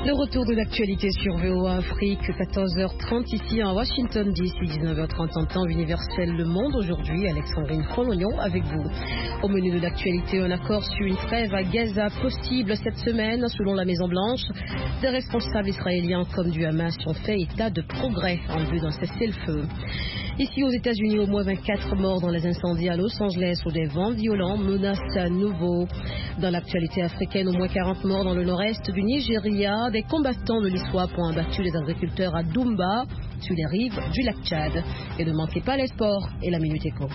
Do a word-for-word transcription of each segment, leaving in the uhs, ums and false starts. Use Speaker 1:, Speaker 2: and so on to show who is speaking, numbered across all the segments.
Speaker 1: Le retour de l'actualité sur V O A Afrique, quatorze heures trente ici à Washington D C, dix-neuf heures trente en temps universel Le Monde. Aujourd'hui, Alexandrine Frolognon avec vous. Au menu de l'actualité, un accord sur une trêve à Gaza possible cette semaine, selon la Maison-Blanche. Des responsables israéliens comme du Hamas ont fait état de progrès en vue d'un cessez-le-feu. Ici aux États-Unis, au moins vingt-quatre morts dans les incendies à Los Angeles où des vents violents menacent à nouveau. Dans l'actualité africaine, au moins quarante morts dans le nord-est du Nigeria. Des combattants de l'ISWAP ont abattu les agriculteurs à Doumba, sur les rives du lac Tchad. Et ne manquez pas les sports et la Minute Éco.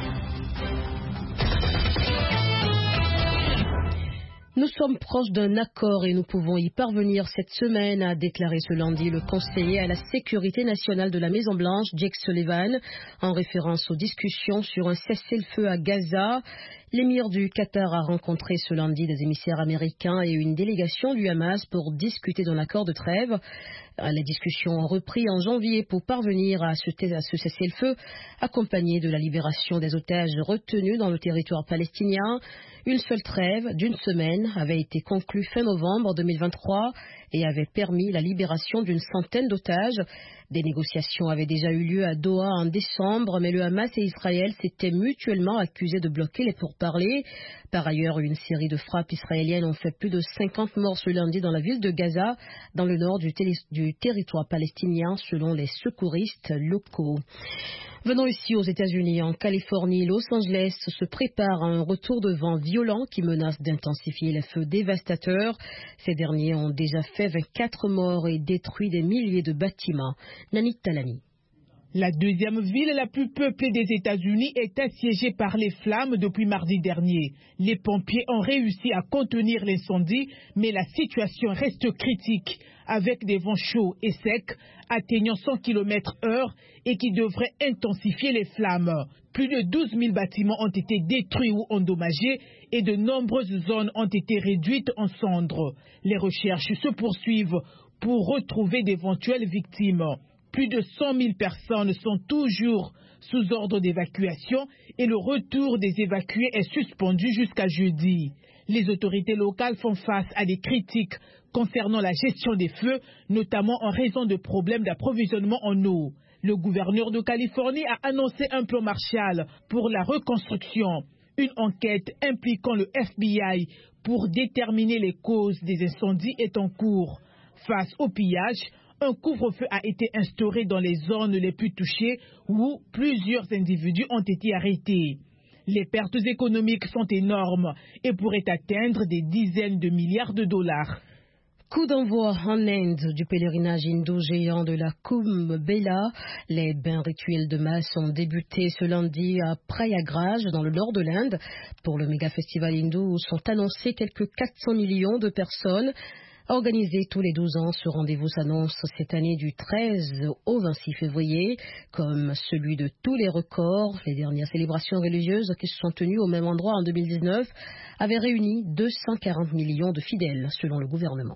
Speaker 1: Nous sommes proches d'un accord et nous pouvons y parvenir cette semaine, a déclaré ce lundi le conseiller à la sécurité nationale de la Maison-Blanche, Jake Sullivan, en référence aux discussions sur un cessez-le-feu à Gaza. L'émir du Qatar a rencontré ce lundi des émissaires américains et une délégation du Hamas pour discuter d'un accord de trêve. Les discussions ont repris en janvier pour parvenir à ce, à ce cessez-le-feu, accompagné de la libération des otages retenus dans le territoire palestinien. Une seule trêve d'une semaine avait été conclue fin novembre deux mille vingt-trois et avait permis la libération d'une centaine d'otages. Des négociations avaient déjà eu lieu à Doha en décembre, mais le Hamas et Israël s'étaient mutuellement accusés de bloquer les pourparlers. Par ailleurs, une série de frappes israéliennes ont fait plus de cinquante morts ce lundi dans la ville de Gaza, dans le nord du, du territoire palestinien, selon les secouristes locaux. Venons ici aux États-Unis. En Californie, Los Angeles se prépare à un retour de vent violent qui menace d'intensifier les feux dévastateurs. Ces derniers ont déjà fait vingt-quatre morts et détruit des milliers de bâtiments. Nanit Talani.
Speaker 2: La deuxième ville la plus peuplée des États-Unis est assiégée par les flammes depuis mardi dernier. Les pompiers ont réussi à contenir l'incendie, mais la situation reste critique, avec des vents chauds et secs atteignant cent kilomètres heure et qui devraient intensifier les flammes. Plus de douze mille bâtiments ont été détruits ou endommagés et de nombreuses zones ont été réduites en cendres. Les recherches se poursuivent pour retrouver d'éventuelles victimes. Plus de cent mille personnes sont toujours sous ordre d'évacuation et le retour des évacués est suspendu jusqu'à jeudi. Les autorités locales font face à des critiques concernant la gestion des feux, notamment en raison de problèmes d'approvisionnement en eau. Le gouverneur de Californie a annoncé un plan Marshall pour la reconstruction. Une enquête impliquant le F B I pour déterminer les causes des incendies est en cours. Face au pillage, un couvre-feu a été instauré dans les zones les plus touchées où plusieurs individus ont été arrêtés. Les pertes économiques sont énormes et pourraient atteindre des dizaines de milliards de dollars.
Speaker 1: Coup d'envoi en Inde du pèlerinage hindou géant de la Kumbh Mela. Les bains rituels de masse ont débuté ce lundi à Prayagraj, dans le nord de l'Inde. Pour le méga festival hindou, sont annoncés quelques quatre cents millions de personnes. Organisé tous les douze ans, ce rendez-vous s'annonce cette année du treize au vingt-six février, comme celui de tous les records. Les dernières célébrations religieuses qui se sont tenues au même endroit en deux mille dix-neuf avaient réuni deux cent quarante millions de fidèles, selon le gouvernement.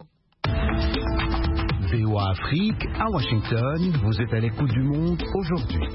Speaker 3: V O A Afrique, à Washington, vous êtes à l'écoute du monde aujourd'hui.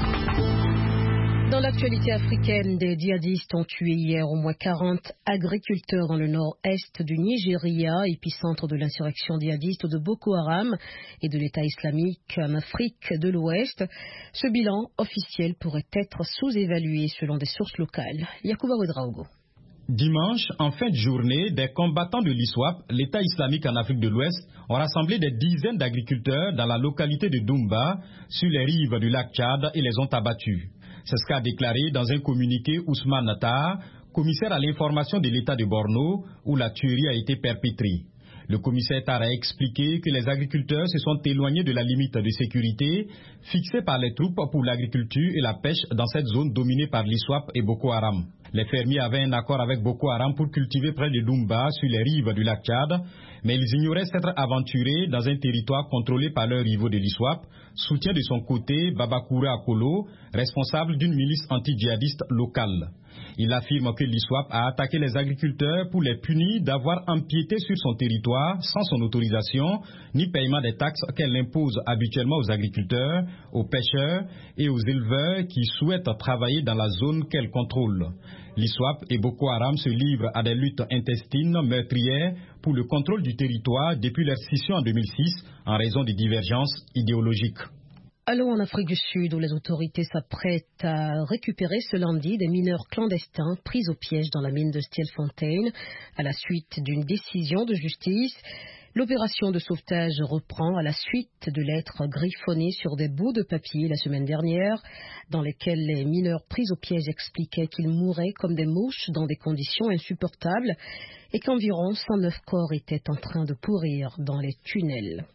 Speaker 1: Dans l'actualité africaine, des djihadistes ont tué hier au moins quarante agriculteurs dans le nord-est du Nigeria, épicentre de l'insurrection djihadiste de Boko Haram et de l'État islamique en Afrique de l'Ouest. Ce bilan officiel pourrait être sous-évalué selon des sources locales. Yacouba Ouedraogo.
Speaker 4: Dimanche, en fin de journée, des combattants de l'ISWAP, l'État islamique en Afrique de l'Ouest, ont rassemblé des dizaines d'agriculteurs dans la localité de Doumba, sur les rives du lac Tchad, et les ont abattus. C'est ce qu'a déclaré dans un communiqué Ousmane Natar, commissaire à l'information de l'État de Borno, où la tuerie a été perpétrée. Le commissaire Tar a expliqué que les agriculteurs se sont éloignés de la limite de sécurité fixée par les troupes pour l'agriculture et la pêche dans cette zone dominée par l'ISWAP et Boko Haram. Les fermiers avaient un accord avec Boko Haram pour cultiver près de Doumba, sur les rives du lac Tchad, mais ils ignoraient s'être aventurés dans un territoire contrôlé par leurs rivaux de l'ISWAP, soutient de son côté Babakoura Akolo, responsable d'une milice anti-djihadiste locale. Il affirme que l'ISWAP a attaqué les agriculteurs pour les punir d'avoir empiété sur son territoire sans son autorisation ni paiement des taxes qu'elle impose habituellement aux agriculteurs, aux pêcheurs et aux éleveurs qui souhaitent travailler dans la zone qu'elle contrôle. L'ISWAP et Boko Haram se livrent à des luttes intestines meurtrières pour le contrôle du territoire depuis leur scission en deux mille six en raison des divergences idéologiques.
Speaker 1: Allons en Afrique du Sud où les autorités s'apprêtent à récupérer ce lundi des mineurs clandestins pris au piège dans la mine de Stilfontein à la suite d'une décision de justice. L'opération de sauvetage reprend à la suite de lettres griffonnées sur des bouts de papier la semaine dernière dans lesquelles les mineurs pris au piège expliquaient qu'ils mouraient comme des mouches dans des conditions insupportables et qu'environ cent neuf corps étaient en train de pourrir dans les tunnels.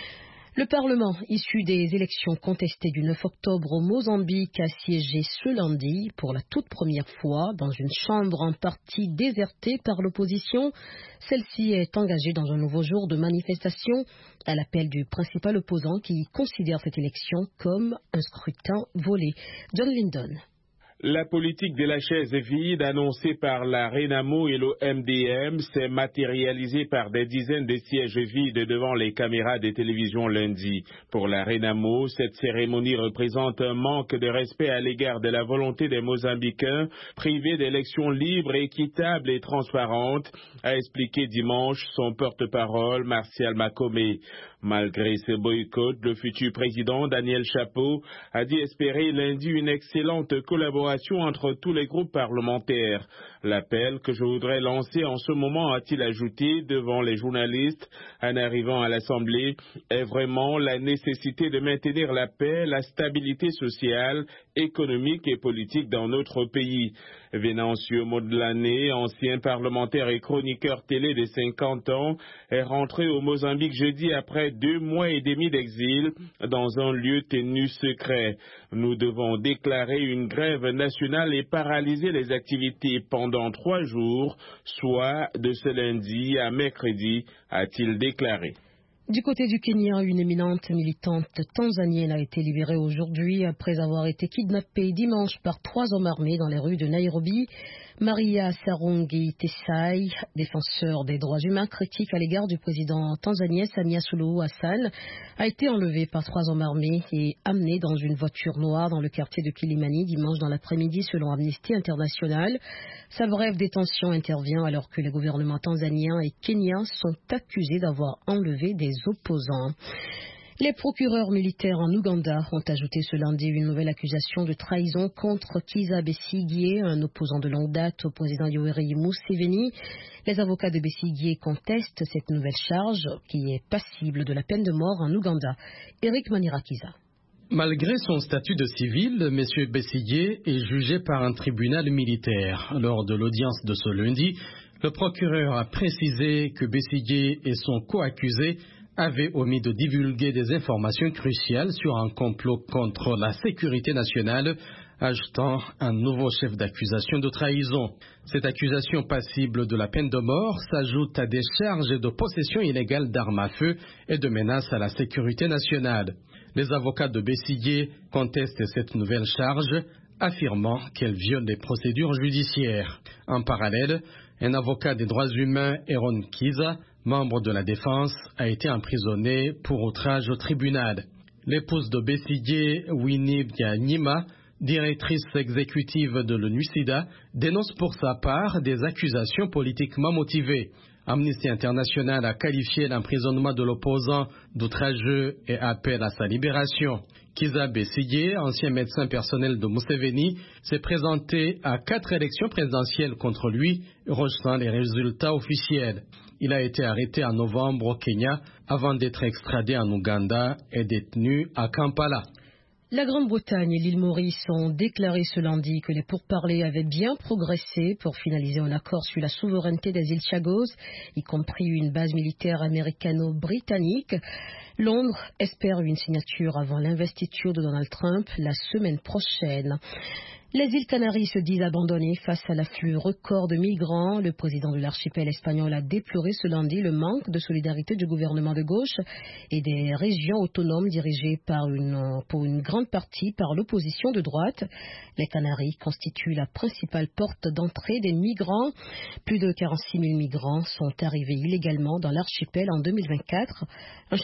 Speaker 1: Le Parlement, issu des élections contestées du neuf octobre au Mozambique, a siégé ce lundi pour la toute première fois dans une chambre en partie désertée par l'opposition. Celle-ci est engagée dans un nouveau jour de manifestation à l'appel du principal opposant qui considère cette élection comme un scrutin volé. John Lyndon.
Speaker 5: La politique de la chaise vide annoncée par la Renamo et le M D M s'est matérialisée par des dizaines de sièges vides devant les caméras de télévision lundi. Pour la Renamo, cette cérémonie représente un manque de respect à l'égard de la volonté des Mozambicains privés d'élections libres, équitables et transparentes, a expliqué dimanche son porte-parole Martial Makome. Malgré ce boycott, le futur président Daniel Chapo a dit espérer lundi une excellente collaboration entre tous les groupes parlementaires. L'appel que je voudrais lancer en ce moment, a-t-il ajouté devant les journalistes en arrivant à l'Assemblée, est vraiment la nécessité de maintenir la paix, la stabilité sociale, économique et politique dans notre pays. Venancio Modlane, ancien parlementaire et chroniqueur télé de cinquante ans, est rentré au Mozambique jeudi après deux mois et demi d'exil dans un lieu tenu secret. Nous devons déclarer une grève nationale et paralyser les activités pendant trois jours, soit de ce lundi à mercredi, a-t-il déclaré.
Speaker 1: Du côté du Kenya, une éminente militante tanzanienne a été libérée aujourd'hui après avoir été kidnappée dimanche par trois hommes armés dans les rues de Nairobi. Maria Sarungi Tesai, défenseur des droits humains, critique à l'égard du président tanzanien Samia Suluhu Hassan, a été enlevée par trois hommes armés et amenée dans une voiture noire dans le quartier de Kilimani dimanche dans l'après-midi selon Amnesty International. Sa brève détention intervient alors que les gouvernements tanzaniens et kenyans sont accusés d'avoir enlevé des opposants. Les procureurs militaires en Ouganda ont ajouté ce lundi une nouvelle accusation de trahison contre Kizza Besigye, un opposant de longue date au président Yoweri Museveni. Les avocats de Besigye contestent cette nouvelle charge qui est passible de la peine de mort en Ouganda. Eric Manirakiza.
Speaker 6: Malgré son statut de civil, M. Besigye est jugé par un tribunal militaire. Lors de l'audience de ce lundi, le procureur a précisé que Besigye et son co-accusé avaient omis de divulguer des informations cruciales sur un complot contre la sécurité nationale, ajoutant un nouveau chef d'accusation de trahison. Cette accusation passible de la peine de mort s'ajoute à des charges de possession illégale d'armes à feu et de menaces à la sécurité nationale. Les avocats de Besigye contestent cette nouvelle charge, affirmant qu'elle viole les procédures judiciaires. En parallèle, un avocat des droits humains, Aaron Kizza, membre de la défense, a été emprisonné pour outrage au tribunal. L'épouse de Besigye, Winnie Byanyima, directrice exécutive de l'ONU-SIDA, dénonce pour sa part des accusations politiquement motivées. Amnesty International a qualifié l'emprisonnement de l'opposant d'outrageux et appelle à sa libération. Kizza Besigye, ancien médecin personnel de Museveni, s'est présenté à quatre élections présidentielles contre lui, rejetant les résultats officiels. Il a été arrêté en novembre au Kenya avant d'être extradé en Ouganda et détenu à Kampala.
Speaker 1: La Grande-Bretagne et l'île Maurice ont déclaré ce lundi que les pourparlers avaient bien progressé pour finaliser un accord sur la souveraineté des îles Chagos, y compris une base militaire américano-britannique. Londres espère une signature avant l'investiture de Donald Trump la semaine prochaine. Les îles Canaries se disent abandonnées face à l'afflux record de migrants. Le président de l'archipel espagnol a déploré ce lundi le manque de solidarité du gouvernement de gauche et des régions autonomes dirigées par une, pour une grande partie par l'opposition de droite. Les Canaries constituent la principale porte d'entrée des migrants. Plus de quarante-six mille migrants sont arrivés illégalement dans l'archipel en deux mille vingt-quatre, un chiffre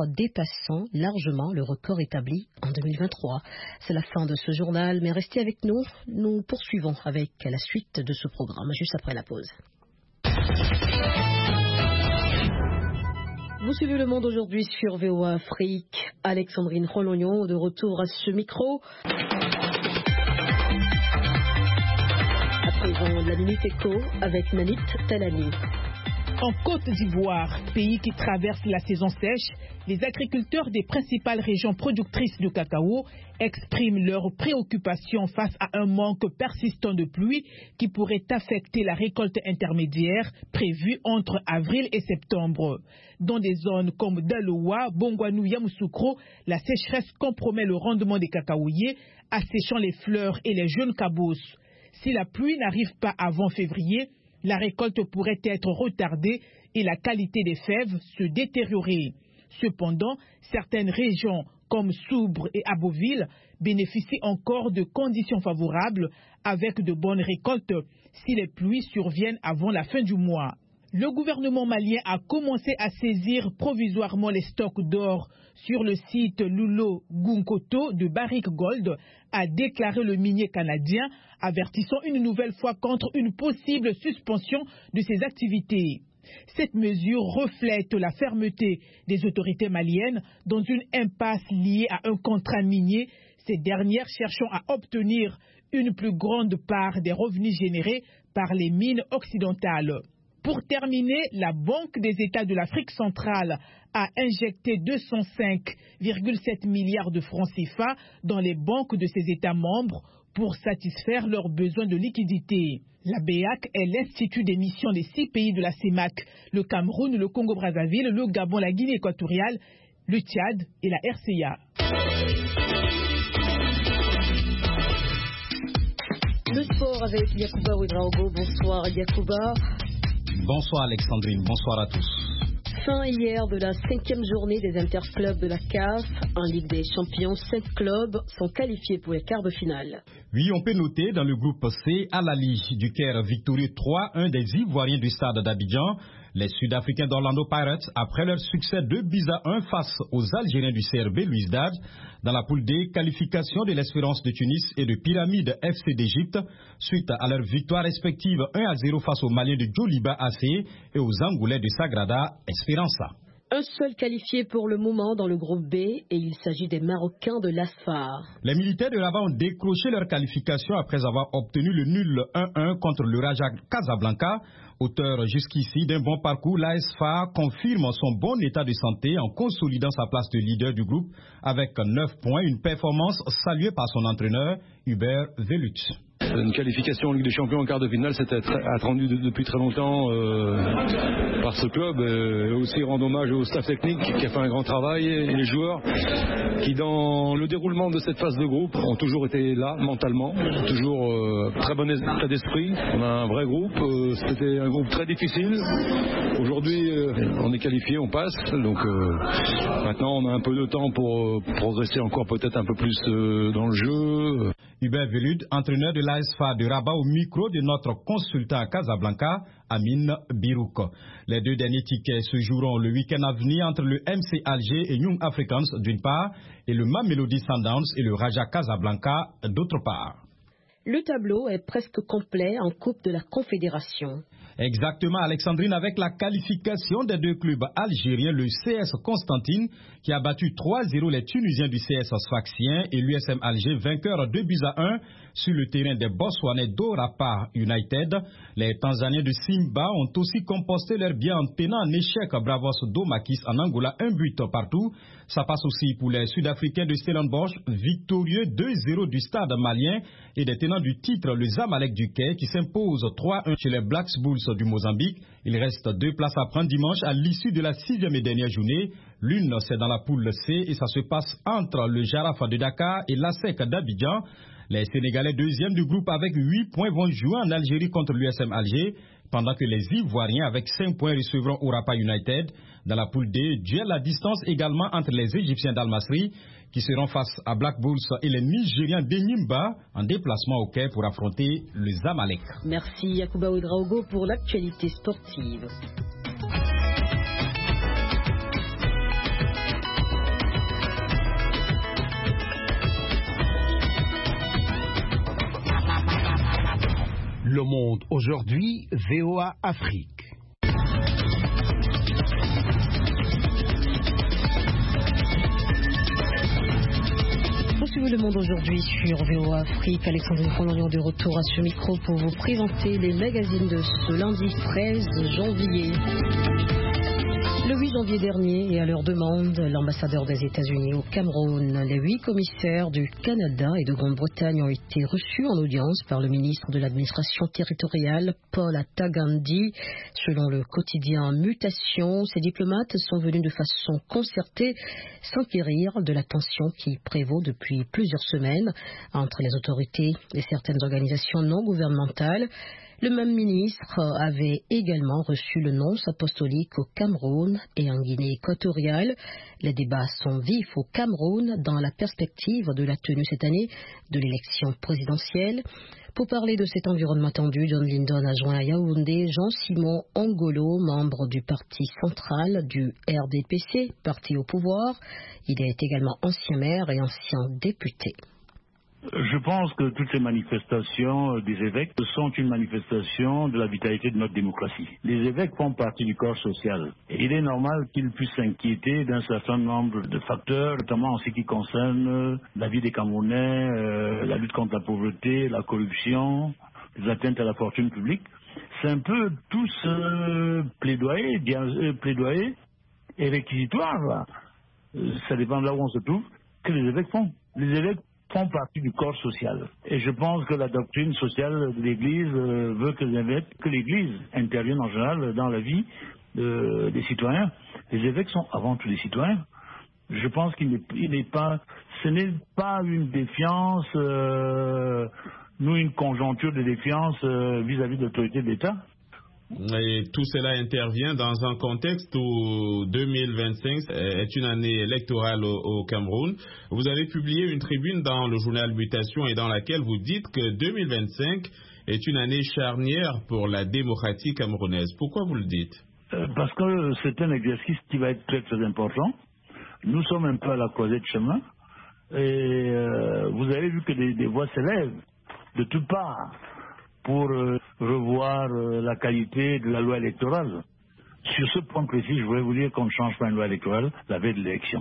Speaker 1: dépassant largement le record établi en deux mille vingt-trois. C'est la fin de ce journal, mais restez avec nous. Nous poursuivons avec la suite de ce programme, juste après la pause. Vous suivez Le Monde aujourd'hui sur V O A Afrique. Alexandrine Rolognon de retour à ce micro. À présent, la Minute Éco avec Nanit Talani.
Speaker 2: En Côte d'Ivoire, pays qui traverse la saison sèche, les agriculteurs des principales régions productrices de cacao expriment leurs préoccupations face à un manque persistant de pluie qui pourrait affecter la récolte intermédiaire prévue entre avril et septembre. Dans des zones comme Daloa, Bongwanou, Yamoussoukro, la sécheresse compromet le rendement des cacaoyers, asséchant les fleurs et les jeunes cabosses. Si la pluie n'arrive pas avant février, la récolte pourrait être retardée et la qualité des fèves se détériorer. Cependant, certaines régions comme Soubre et Aboville bénéficient encore de conditions favorables avec de bonnes récoltes si les pluies surviennent avant la fin du mois. Le gouvernement malien a commencé à saisir provisoirement les stocks d'or sur le site Lulo Gunkoto de Barrick Gold, a déclaré le minier canadien, avertissant une nouvelle fois contre une possible suspension de ses activités. Cette mesure reflète la fermeté des autorités maliennes dans une impasse liée à un contrat minier, ces dernières cherchant à obtenir une plus grande part des revenus générés par les mines occidentales. Pour terminer, la Banque des États de l'Afrique centrale a injecté deux cent cinq virgule sept milliards de francs C F A dans les banques de ses États membres pour satisfaire leurs besoins de liquidité. La B E A C est l'institut des missions des six pays de la C E M A C, le Cameroun, le Congo-Brazzaville, le Gabon, la Guinée équatoriale, le Tchad et la R C A.
Speaker 1: Le sport avec Yacouba Ouedraogo. Bonsoir Yacouba.
Speaker 4: Bonsoir Alexandrine, bonsoir à tous.
Speaker 1: Fin hier de la cinquième journée des interclubs de la C A F. En Ligue des Champions, cinq clubs sont qualifiés pour les quarts de finale.
Speaker 4: Oui, on peut noter dans le groupe C, Al Ahly du Caire victorieux trois un des Ivoiriens du stade d'Abidjan. Les Sud-Africains d'Orlando Pirates, après leur succès deux buts à un face aux Algériens du C R B Louisdad, dans la poule D, qualification de l'Espérance de Tunis et de Pyramide F C d'Égypte, suite à leur victoire respective un à zéro face aux Maliens de Djoliba A C et aux Angolais de Sagrada Esperança.
Speaker 1: Un seul qualifié pour le moment dans le groupe B et il s'agit des Marocains de l'Asfar.
Speaker 4: Les militaires de Rabat ont décroché leur qualification après avoir obtenu le nul un un contre le Raja Casablanca. Auteur jusqu'ici d'un bon parcours, l'Asfar confirme son bon état de santé en consolidant sa place de leader du groupe avec neuf points, une performance saluée par son entraîneur Hubert Velut.
Speaker 7: Une qualification en Ligue des Champions en quart de finale, c'était attendu de, depuis très longtemps euh, par ce club. Et aussi rendre hommage au staff technique qui a fait un grand travail et les joueurs qui, dans le déroulement de cette phase de groupe, ont toujours été là mentalement, toujours euh, très bon état d'esprit. On a un vrai groupe. Euh, c'était un groupe très difficile. Aujourd'hui, euh, on est qualifié, on passe. Donc euh, maintenant, on a un peu de temps pour euh, progresser encore peut-être un peu plus euh, dans le jeu.
Speaker 4: Hubert Velud, entraîneur de l'Asfar de Rabat, au micro de notre consultant à Casablanca, Amine Birouk. Les deux derniers tickets se joueront le week-end à venir entre le M C Alger et Young Africans d'une part et le Mamelodi Sundowns et le Raja Casablanca d'autre part.
Speaker 1: Le tableau est presque complet en Coupe de la Confédération.
Speaker 4: Exactement, Alexandrine, avec la qualification des deux clubs algériens, le C S Constantine qui a battu trois zéro les Tunisiens du C S Sfaxien et l'U S M Alger vainqueur deux buts à un sur le terrain des Botswanais d'Orapa United. Les Tanzaniens de Simba ont aussi composté leur bien en tenant en échec Bravos Domakis en Angola un but partout. Ça passe aussi pour les Sud-Africains de Stellenbosch, victorieux deux zéro du stade malien et des tenants du titre, le Zamalek du Caire qui s'impose trois un chez les Blacks Bulls du Mozambique. Il reste deux places à prendre dimanche à l'issue de la sixième et dernière journée. L'une, c'est dans la poule C et ça se passe entre le Jaraaf de Dakar et l'A S E C d'Abidjan. Les Sénégalais deuxième du groupe avec huit points vont jouer en Algérie contre l'U S M Alger, pendant que les Ivoiriens avec cinq points recevront Orapa United. Dans la poule D, duel à distance également entre les Égyptiens d'Al-Masri qui seront face à Black Bulls et les Nigériens d'Enyimba en déplacement au Caire pour affronter le Zamalek.
Speaker 1: Merci Yacouba Ouedraogo pour l'actualité sportive.
Speaker 3: Le Monde aujourd'hui, V O A Afrique.
Speaker 1: Suivez Le Monde aujourd'hui sur V O A Afrique. Alexandre Fondanion de retour à ce micro pour vous présenter les magazines de ce lundi treize janvier. Le huit janvier dernier, et à leur demande, l'ambassadeur des États-Unis au Cameroun, les huit commissaires du Canada et de Grande-Bretagne ont été reçus en audience par le ministre de l'administration territoriale, Paul Atagandi. Selon le quotidien Mutation, ces diplomates sont venus de façon concertée s'enquérir de la tension qui prévaut depuis plusieurs semaines entre les autorités et certaines organisations non gouvernementales. Le même ministre avait également reçu le nonce apostolique au Cameroun et en Guinée équatoriale. Les débats sont vifs au Cameroun dans la perspective de la tenue cette année de l'élection présidentielle. Pour parler de cet environnement tendu, John Lindon a joint à Yaoundé Jean-Simon Ongolo, membre du parti central du R D P C, parti au pouvoir. Il est également ancien maire et ancien député.
Speaker 8: Je pense que toutes ces manifestations des évêques sont une manifestation de la vitalité de notre démocratie. Les évêques font partie du corps social. Et il est normal qu'ils puissent s'inquiéter d'un certain nombre de facteurs, notamment en ce qui concerne la vie des Camerounais, euh, la lutte contre la pauvreté, la corruption, les atteintes à la fortune publique. C'est un peu tout ce plaidoyer, bien, euh, plaidoyer et réquisitoire, là. Ça dépend de là où on se trouve, que les évêques font. Les évêques font partie du corps social. Et je pense que la doctrine sociale de l'Église euh, veut que, évêques, que l'Église intervienne en général dans la vie euh, des citoyens. Les évêques sont avant tout des citoyens. Je pense qu'il n'est, il n'est pas, ce n'est pas une défiance, euh, nous une conjoncture de défiance euh, vis-à-vis de l'autorité de l'État.
Speaker 5: Et tout cela intervient dans un contexte où deux mille vingt-cinq est une année électorale au, au Cameroun. Vous avez publié une tribune dans le journal Mutation et dans laquelle vous dites que deux mille vingt-cinq est une année charnière pour la démocratie camerounaise. Pourquoi vous le dites ?
Speaker 8: euh, Parce que c'est un exercice qui va être très très important. Nous sommes un peu à la croisée de chemin et euh, vous avez vu que des, des voix s'élèvent de toutes parts pour euh, revoir euh, la qualité de la loi électorale. Sur ce point précis, je voudrais vous dire qu'on ne change pas une loi électorale la veille de l'élection.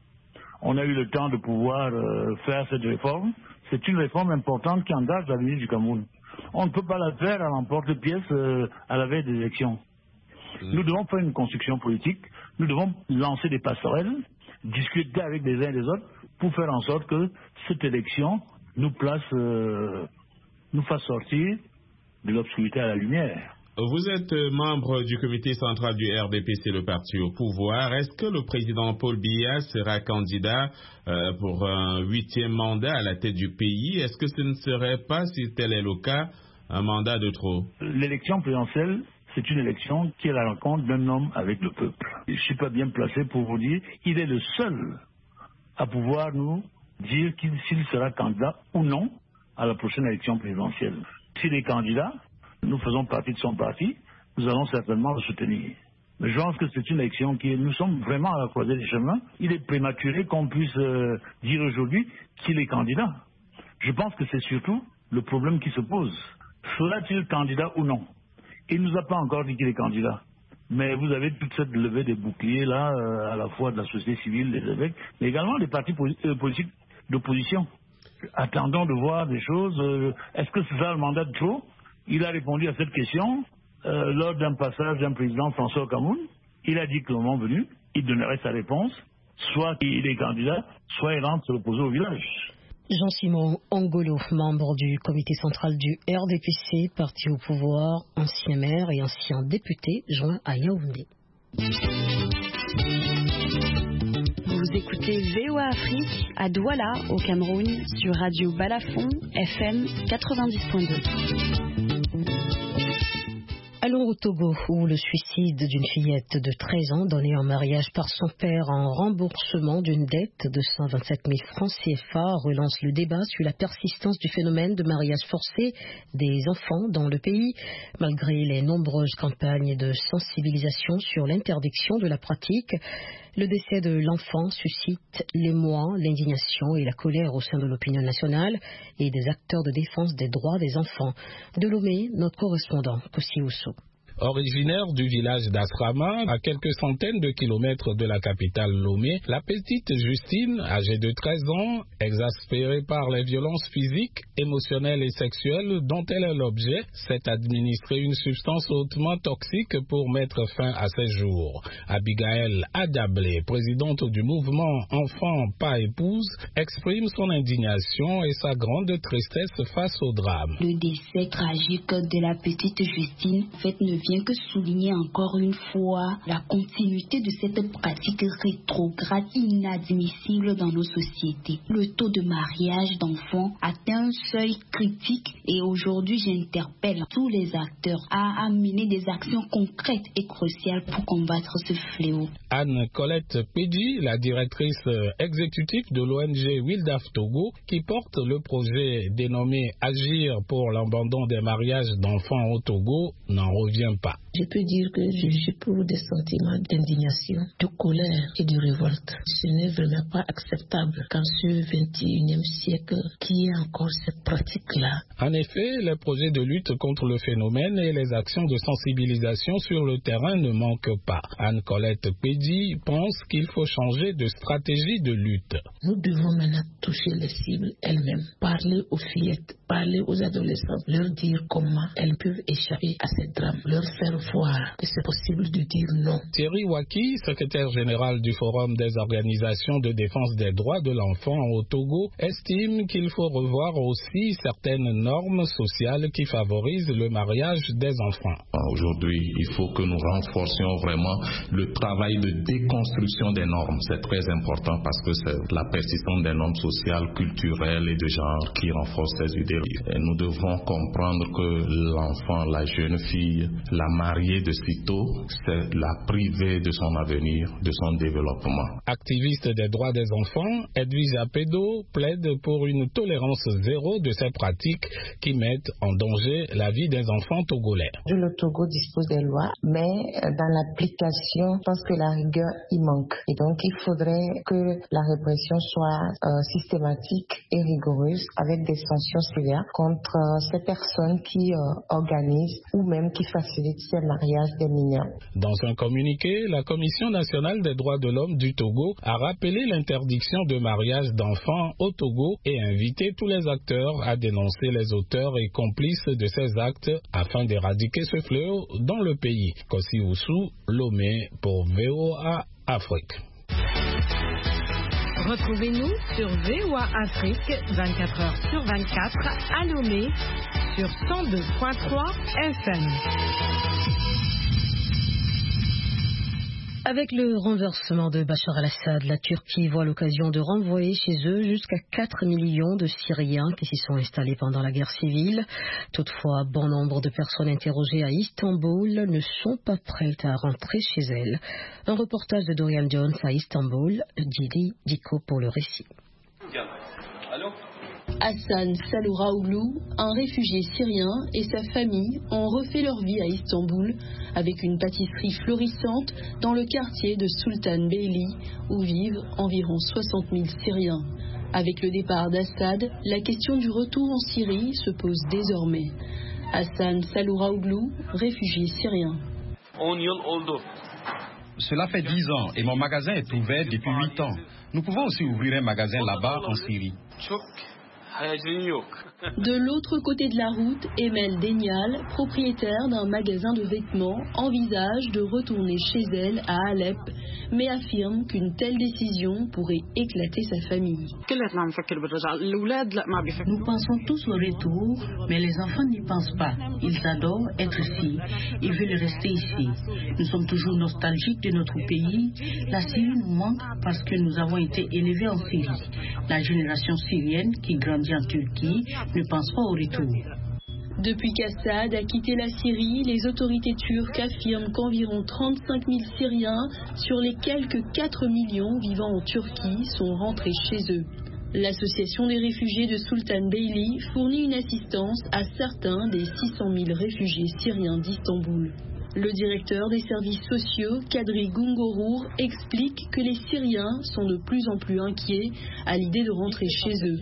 Speaker 8: On a eu le temps de pouvoir euh, faire cette réforme. C'est une réforme importante qui engage l'avenir du Cameroun. On ne peut pas la faire à l'emporte-pièce euh, à la veille des élections. Mmh. Nous devons faire une construction politique, nous devons lancer des passerelles, discuter avec les uns et les autres pour faire en sorte que cette élection nous place, euh, nous fasse sortir de l'obscurité à la lumière.
Speaker 5: Vous êtes membre du comité central du R D P C, le parti au pouvoir. Est-ce que le président Paul Biya sera candidat euh, pour un huitième mandat à la tête du pays? Est-ce que ce ne serait pas, si tel est le cas, un mandat de trop?
Speaker 8: L'élection présidentielle, c'est une élection qui est la rencontre d'un homme avec le peuple. Je ne suis pas bien placé pour vous dire, il est le seul à pouvoir nous dire qu'il, s'il sera candidat ou non à la prochaine élection présidentielle. S'il est candidat, nous faisons partie de son parti, nous allons certainement le soutenir. Mais je pense que c'est une élection qui est, nous sommes vraiment à la croisée des chemins. Il est prématuré qu'on puisse euh, dire aujourd'hui qu'il est candidat. Je pense que c'est surtout le problème qui se pose. Sera-t-il candidat ou non? Il ne nous a pas encore dit qu'il est candidat. Mais vous avez toute cette levée des boucliers là, euh, à la fois de la société civile, des évêques, mais également des partis euh, politiques d'opposition. Attendons de voir des choses. Euh, est-ce que c'est ça le mandat de trop? Il a répondu à cette question euh, lors d'un passage d'un président François Cameroun. Il a dit que le moment venu, il donnerait sa réponse. Soit il est candidat, soit il rentre se reposer au village.
Speaker 1: Jean-Simon Ongolo, membre du comité central du R D P C, parti au pouvoir, ancien maire et ancien député, joint à Yaoundé.
Speaker 9: Vous écoutez V O A Afrique à Douala, au Cameroun, sur Radio Balafon, F M quatre-vingt-dix point deux.
Speaker 1: Allons au Togo, où le suicide d'une fillette de treize ans donnée en mariage par son père en remboursement d'une dette de cent vingt-sept mille francs C F A relance le débat sur la persistance du phénomène de mariage forcé des enfants dans le pays, malgré les nombreuses campagnes de sensibilisation sur l'interdiction de la pratique. Le décès de l'enfant suscite l'émoi, l'indignation et la colère au sein de l'opinion nationale et des acteurs de défense des droits des enfants. De Lomé, notre correspondant, Kossi Ousso.
Speaker 10: Originaire du village d'Asrama, à quelques centaines de kilomètres de la capitale Lomé, la petite Justine, âgée de treize ans, exaspérée par les violences physiques, émotionnelles et sexuelles dont elle est l'objet, s'est administrée une substance hautement toxique pour mettre fin à ses jours. Abigail Adablé, présidente du mouvement Enfants pas épouse, exprime son indignation et sa grande tristesse face au drame.
Speaker 11: Le décès tragique de la petite Justine fait ne vient que souligner encore une fois la continuité de cette pratique rétrograde inadmissible dans nos sociétés. Le taux de mariage d'enfants atteint un seuil critique et aujourd'hui j'interpelle tous les acteurs à amener des actions concrètes et cruciales pour combattre ce fléau.
Speaker 10: Anne-Colette Pédi, la directrice exécutive de l'O N G Wildaf Togo, qui porte le projet dénommé Agir pour l'abandon des mariages d'enfants au Togo, n'en revient pas.
Speaker 12: Je peux dire que je j'éprouve des sentiments d'indignation, de colère et de révolte. Ce n'est vraiment pas acceptable qu'en ce vingt et unième siècle, qu'il y ait encore cette pratique-là.
Speaker 10: En effet, les projets de lutte contre le phénomène et les actions de sensibilisation sur le terrain ne manquent pas. Anne-Colette Pédi pense qu'il faut changer de stratégie de lutte.
Speaker 12: Nous devons maintenant toucher les cibles elles-mêmes, parler aux fillettes, parler aux adolescents, leur dire comment elles peuvent échapper à ces drames, leur faire voir que c'est possible de dire non.
Speaker 10: Thierry Waki, secrétaire général du Forum des organisations de défense des droits de l'enfant au Togo, estime qu'il faut revoir aussi certaines normes sociales qui favorisent le mariage des enfants.
Speaker 13: Aujourd'hui, il faut que nous renforcions vraiment le travail de déconstruction des normes. C'est très important parce que c'est la persistance des normes sociales, culturelles et de genre qui renforce ces idées. Et nous devons comprendre que l'enfant, la jeune fille, la mariée de sitôt, c'est la priver de son avenir, de son développement.
Speaker 10: Activiste des droits des enfants, Edwige Apedo plaide pour une tolérance zéro de ces pratiques qui mettent en danger la vie des enfants togolais.
Speaker 14: Le Togo dispose des lois, mais dans l'application, je pense que la rigueur y manque. Et donc, il faudrait que la répression soit euh, systématique et rigoureuse avec des sanctions sévères contre euh, ces personnes qui euh, organisent ou même qui facilitent ces mariages des mineurs.
Speaker 10: Dans un communiqué, la Commission nationale des droits de l'homme du Togo a rappelé l'interdiction de mariage d'enfants au Togo et invité tous les acteurs à dénoncer les auteurs et complices de ces actes afin d'éradiquer ce fléau dans le pays. Kossi Ousso, Lomé pour V O A Afrique.
Speaker 15: Retrouvez-nous sur V O A Afrique vingt-quatre heures sur vingt-quatre à Lomé sur cent deux virgule trois F M.
Speaker 1: Avec le renversement de Bachar el-Assad, la Turquie voit l'occasion de renvoyer chez eux jusqu'à quatre millions de Syriens qui s'y sont installés pendant la guerre civile. Toutefois, bon nombre de personnes interrogées à Istanbul ne sont pas prêtes à rentrer chez elles. Un reportage de Dorian Jones à Istanbul, Didi Diko pour le récit.
Speaker 16: Hassan Salouraoglou, un réfugié syrien, et sa famille ont refait leur vie à Istanbul avec une pâtisserie florissante dans le quartier de Sultan Beyli où vivent environ soixante mille Syriens. Avec le départ d'Assad, la question du retour en Syrie se pose désormais. Hassan Salouraoglou, réfugié syrien.
Speaker 17: Cela fait dix ans et mon magasin est ouvert depuis huit ans. Nous pouvons aussi ouvrir un magasin là-bas en Syrie.
Speaker 16: De l'autre côté de la route, Emel Denial, propriétaire d'un magasin de vêtements, envisage de retourner chez elle à Alep, mais affirme qu'une telle décision pourrait éclater sa famille.
Speaker 18: Nous pensons tous au retour, mais les enfants n'y pensent pas. Ils adorent être ici et veulent rester ici. Nous sommes toujours nostalgiques de notre pays. La Syrie nous manque parce que nous avons été élevés en Syrie. La génération syrienne qui grandit en Turquie ne pense pas au retour.
Speaker 16: Depuis qu'Assad a quitté la Syrie, les autorités turques affirment qu'environ trente-cinq mille Syriens sur les quelques quatre millions vivant en Turquie sont rentrés chez eux. L'association des réfugiés de Sultan Beyli fournit une assistance à certains des six cent mille réfugiés syriens d'Istanbul. Le directeur des services sociaux, Kadri Gungorur, explique que les Syriens sont de plus en plus inquiets à l'idée de rentrer chez eux.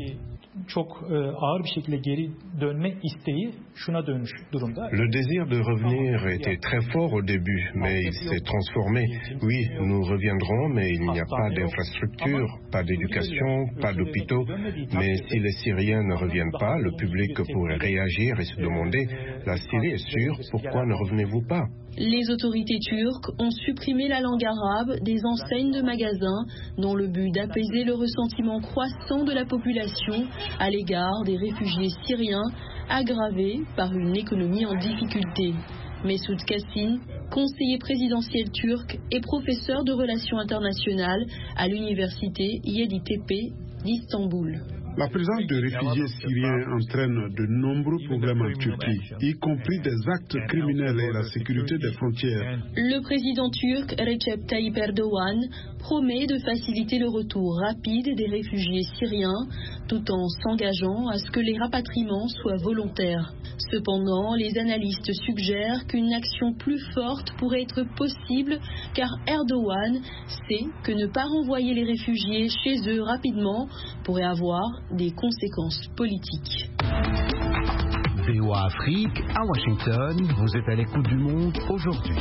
Speaker 19: Le désir de revenir était très fort au début, mais il s'est transformé. Oui, nous reviendrons, mais il n'y a pas d'infrastructure, pas d'éducation, pas d'hôpitaux. Mais si les Syriens ne reviennent pas, le public pourrait réagir et se demander « La Syrie est sûre, pourquoi ne revenez-vous pas ?»
Speaker 16: Les autorités turques ont supprimé la langue arabe des enseignes de magasins dans le but d'apaiser le ressentiment croissant de la population à l'égard des réfugiés syriens aggravés par une économie en difficulté. Messoud Kassin, conseiller présidentiel turc et professeur de relations internationales à l'université Yeditepe d'Istanbul.
Speaker 20: La présence de réfugiés syriens entraîne de nombreux problèmes en Turquie, y compris des actes criminels et la sécurité des frontières.
Speaker 16: Le président turc Recep Tayyip Erdogan promet de faciliter le retour rapide des réfugiés syriens tout en s'engageant à ce que les rapatriements soient volontaires. Cependant, les analystes suggèrent qu'une action plus forte pourrait être possible car Erdogan sait que ne pas renvoyer les réfugiés chez eux rapidement pourrait avoir des conséquences politiques.
Speaker 3: V O A Afrique, à Washington, vous êtes à l'écoute du monde aujourd'hui.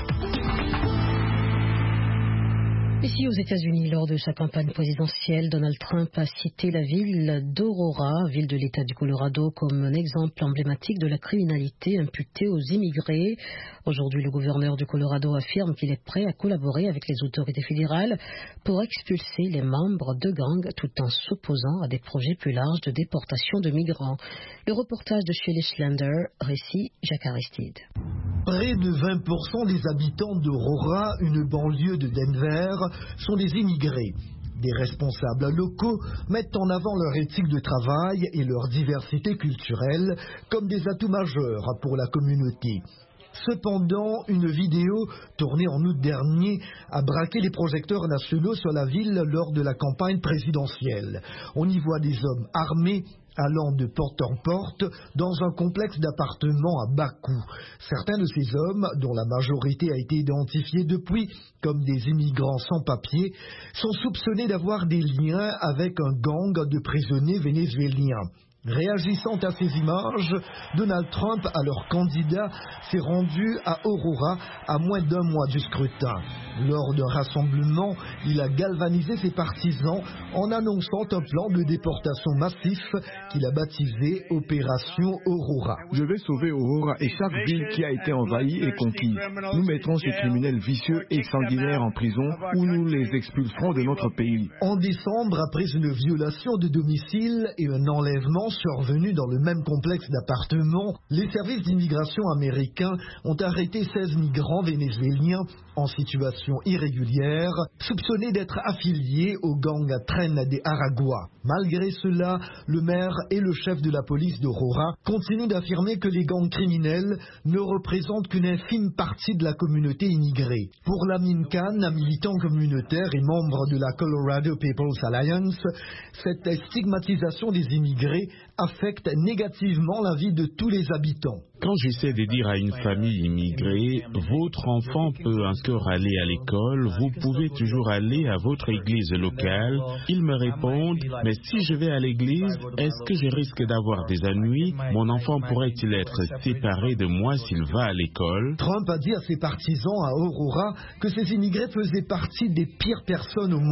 Speaker 1: Ici aux États-Unis, lors de sa campagne présidentielle, Donald Trump a cité la ville d'Aurora, ville de l'État du Colorado, comme un exemple emblématique de la criminalité imputée aux immigrés. Aujourd'hui, le gouverneur du Colorado affirme qu'il est prêt à collaborer avec les autorités fédérales pour expulser les membres de gangs tout en s'opposant à des projets plus larges de déportation de migrants. Le reportage de Shelley Schlander, récit Jacques Aristide.
Speaker 21: Près de vingt pour cent des habitants d'Aurora, une banlieue de Denver, sont des immigrés. Des responsables locaux mettent en avant leur éthique de travail et leur diversité culturelle comme des atouts majeurs pour la communauté. Cependant, une vidéo tournée en août dernier a braqué les projecteurs nationaux sur la ville lors de la campagne présidentielle. On y voit des hommes armés allant de porte en porte dans un complexe d'appartements à bas coût. Certains de ces hommes, dont la majorité a été identifiée depuis comme des immigrants sans papier, sont soupçonnés d'avoir des liens avec un gang de prisonniers vénézuéliens. Réagissant à ces images, Donald Trump, alors candidat, s'est rendu à Aurora à moins d'un mois du scrutin. Lors d'un rassemblement, il a galvanisé ses partisans en annonçant un plan de déportation massif qu'il a baptisé Opération Aurora.
Speaker 22: Je vais sauver Aurora et chaque ville qui a été envahie et conquise. Nous mettrons ces criminels vicieux et sanguinaires en prison ou nous les expulserons de notre pays.
Speaker 21: En décembre, après une violation de domicile et un enlèvement survenu dans le même complexe d'appartements, les services d'immigration américains ont arrêté seize migrants vénézuéliens en situation irrégulière, soupçonnés d'être affiliés au gang Tren de Aragua. Malgré cela, le maire et le chef de la police d'Aurora continuent d'affirmer que les gangs criminels ne représentent qu'une infime partie de la communauté immigrée. Pour Lamin Khan, un militant communautaire et membre de la Colorado People's Alliance, cette stigmatisation des immigrés affecte négativement la vie de tous les habitants.
Speaker 5: Quand j'essaie de dire à une famille immigrée, votre enfant peut encore aller à l'école, vous pouvez toujours aller à votre église locale, ils me répondent, mais si je vais à l'église, est-ce que je risque d'avoir des ennuis? Mon enfant pourrait-il être séparé de moi s'il va à l'école?
Speaker 21: Trump a dit à ses partisans à Aurora que ces immigrés faisaient partie des pires personnes au monde.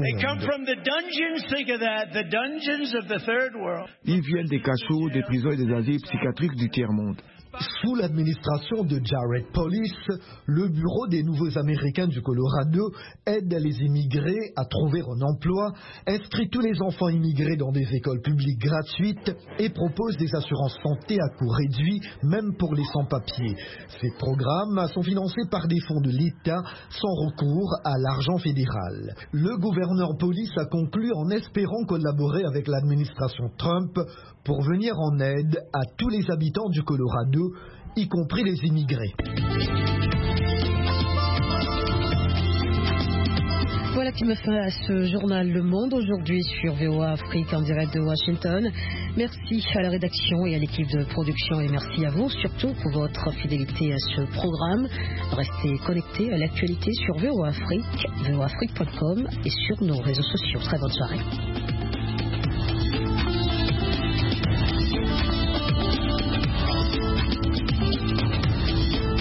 Speaker 22: Ils viennent des cachots, des prisons et des asiles psychiatriques du tiers-monde.
Speaker 21: Sous l'administration de Jared Polis, le Bureau des Nouveaux Américains du Colorado aide les immigrés à trouver un emploi, inscrit tous les enfants immigrés dans des écoles publiques gratuites et propose des assurances santé à coût réduit, même pour les sans-papiers. Ces programmes sont financés par des fonds de l'État sans recours à l'argent fédéral. Le gouverneur Polis a conclu en espérant collaborer avec l'administration Trump pour venir en aide à tous les habitants du Colorado, y compris les immigrés.
Speaker 1: Voilà Voilà qui me fait à ce journal Le Monde aujourd'hui sur V O A Afrique en direct de Washington. Merci à la rédaction et à l'équipe de production et merci à vous surtout pour votre fidélité à ce programme. Restez connectés à l'actualité sur V O A Afrique, V O A Afrique point com et sur nos réseaux sociaux. Très bonne soirée.